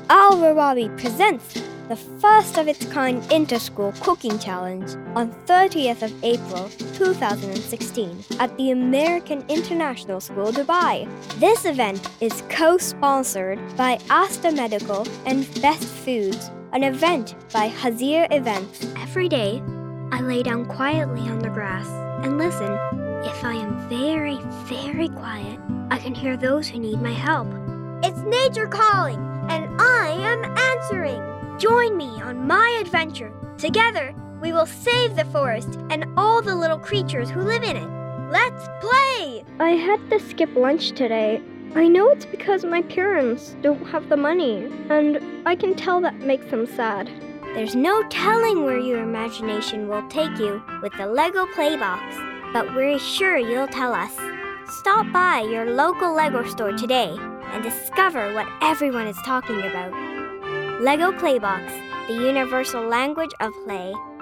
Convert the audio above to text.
Al-Rawabi presents the first of its kind inter-school cooking challenge on 30th of April 2016 at the American International School, Dubai. This event is co-sponsored by Asta Medical and Best Foods, an event by Hazir Events. Every day, I lay down quietly on the grass and listen. If I am very, very quiet, I can hear those who need my help. It's nature calling, and I am answering. Join me on my adventure. Together, we will save the forest and all the little creatures who live in it. Let's play! I had to skip lunch today. I know it's because my parents don't have the money, and I can tell that makes them sad. There's no telling where your imagination will take you with the Lego Playbox, but we're sure you'll tell us. Stop by your local Lego store today and discover what everyone is talking about. Lego Playbox, the universal language of play.